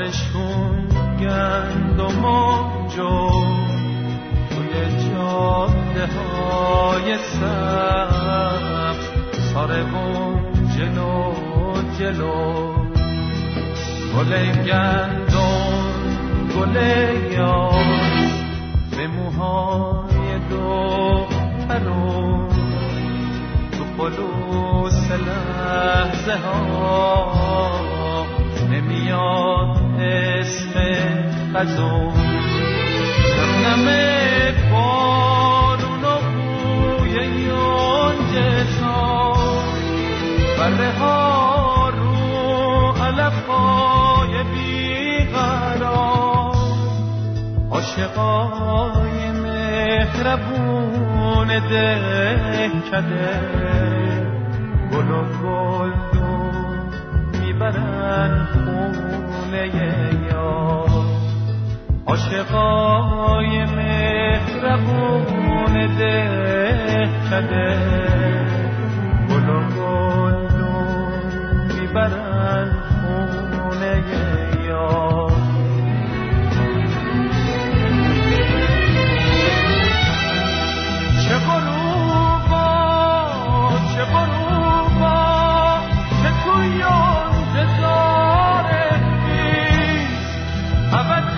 بارشون گندم و جو توی جاده های سبز ساربون جلو جلو گل گندم گل یاس به موهای دخترون تو خلوص لحظه ها نمیاد اسم خزون نمه بارون و بوی یونجه سان بره ها رو علف های بیقرار عاشقای مهربون دهکده گل و گلدون میبرن خونه یار عاشقای مهربون دهکده گل و گلدون میبرن خونه یار چه غروبا چه غروبا چه توی انتظار نیست عوض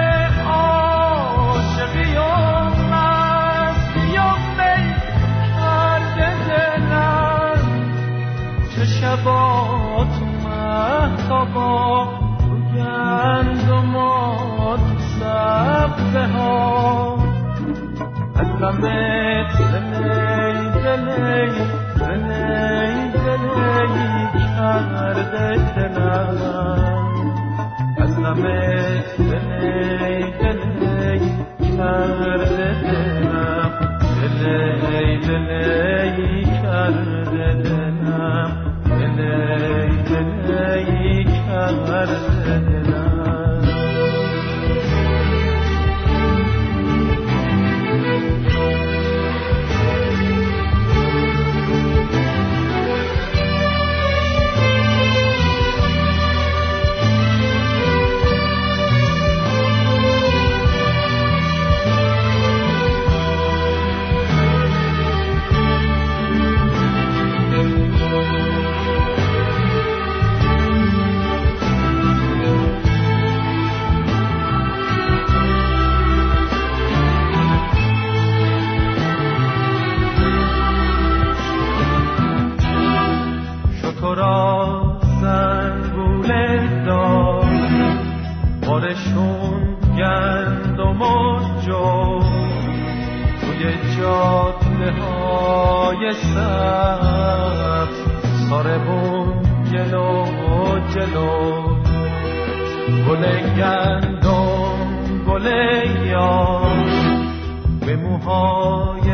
عاشقی و مستی و می کرده دلم چه شبا تو مهتابا تو گندم و تو سبزه ها از غمت دلی دلی دلی دلی کرده دلم از غمت دلی دلی کرده دلم دلی دلی کرده دلم دلی دلی کرده دلم بارشون گندم و جو توی جاده های سبز ساربون جلو جلو گل گندم گل یار به موهای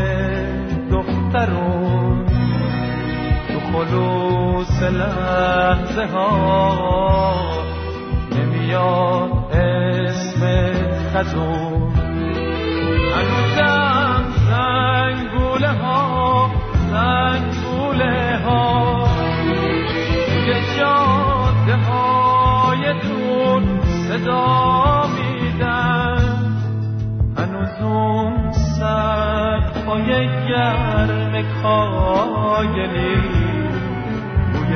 دخترون تو خلوص لحظه ها نمیاد اسم خزون هنوزم زنگوله ها توی جاده های دور صدا میدن هنوز اون سقف‌های گرم کایلی بوی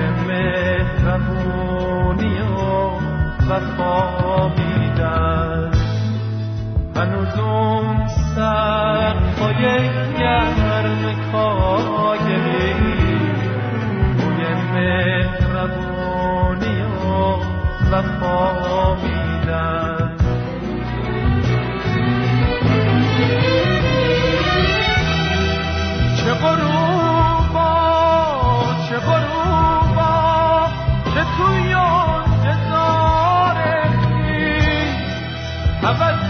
مهربونی و وفا میدن هنوز اون سقف‌های گرم کایلی بوی مهربونی و وفا میدن چه غروبا چه غروبا چه توی انتظار عوض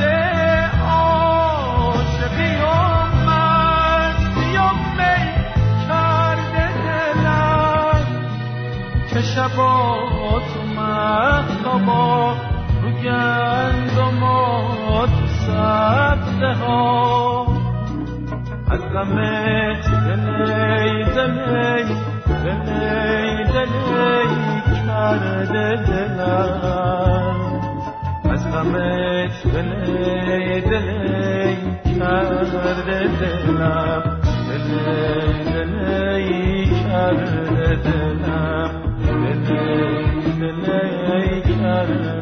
عاشقی و مستی و می کرده دلم چه شبا تو مهتابا رو گندم و تو سبزه ها از غمت دلی دلی دلی دلی کرده دلم دلم دل کرده